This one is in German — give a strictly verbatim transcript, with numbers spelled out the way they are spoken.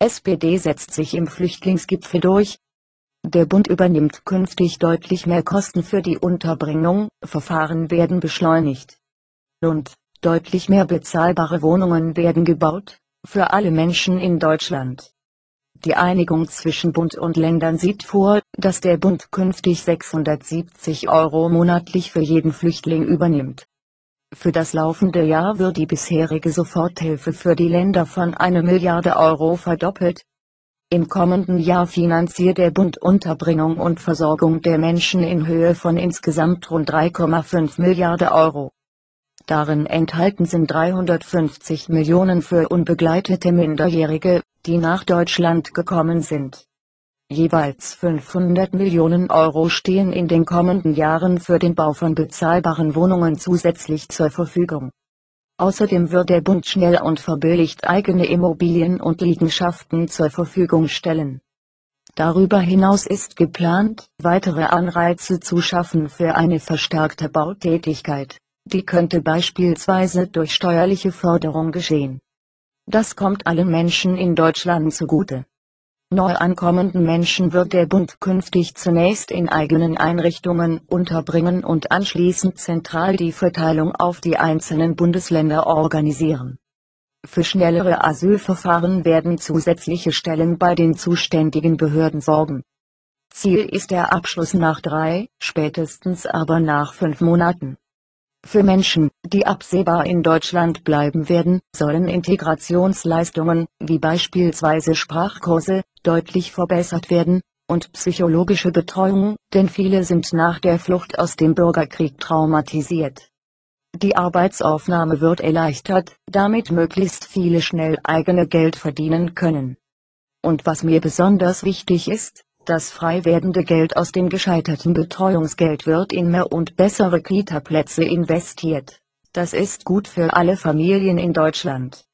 S P D setzt sich im Flüchtlingsgipfel durch. Der Bund übernimmt künftig deutlich mehr Kosten für die Unterbringung, Verfahren werden beschleunigt. Und deutlich mehr bezahlbare Wohnungen werden gebaut, für alle Menschen in Deutschland. Die Einigung zwischen Bund und Ländern sieht vor, dass der Bund künftig sechshundertsiebzig Euro monatlich für jeden Flüchtling übernimmt. Für das laufende Jahr wird die bisherige Soforthilfe für die Länder von einer Milliarde Euro verdoppelt. Im kommenden Jahr finanziert der Bund Unterbringung und Versorgung der Menschen in Höhe von insgesamt rund drei Komma fünf Milliarden Euro. Darin enthalten sind dreihundertfünfzig Millionen für unbegleitete Minderjährige, die nach Deutschland gekommen sind. Jeweils fünfhundert Millionen Euro stehen in den kommenden Jahren für den Bau von bezahlbaren Wohnungen zusätzlich zur Verfügung. Außerdem wird der Bund schnell und verbilligt eigene Immobilien und Liegenschaften zur Verfügung stellen. Darüber hinaus ist geplant, weitere Anreize zu schaffen für eine verstärkte Bautätigkeit. Die könnte beispielsweise durch steuerliche Förderung geschehen. Das kommt allen Menschen in Deutschland zugute. Neu ankommenden Menschen wird der Bund künftig zunächst in eigenen Einrichtungen unterbringen und anschließend zentral die Verteilung auf die einzelnen Bundesländer organisieren. Für schnellere Asylverfahren werden zusätzliche Stellen bei den zuständigen Behörden sorgen. Ziel ist der Abschluss nach drei, spätestens aber nach fünf Monaten. Für Menschen, die absehbar in Deutschland bleiben werden, sollen Integrationsleistungen, wie beispielsweise Sprachkurse, deutlich verbessert werden, und psychologische Betreuung, denn viele sind nach der Flucht aus dem Bürgerkrieg traumatisiert. Die Arbeitsaufnahme wird erleichtert, damit möglichst viele schnell eigene Geld verdienen können. Und was mir besonders wichtig ist, das frei werdende Geld aus dem gescheiterten Betreuungsgeld wird in mehr und bessere Kita-Plätze investiert. Das ist gut für alle Familien in Deutschland.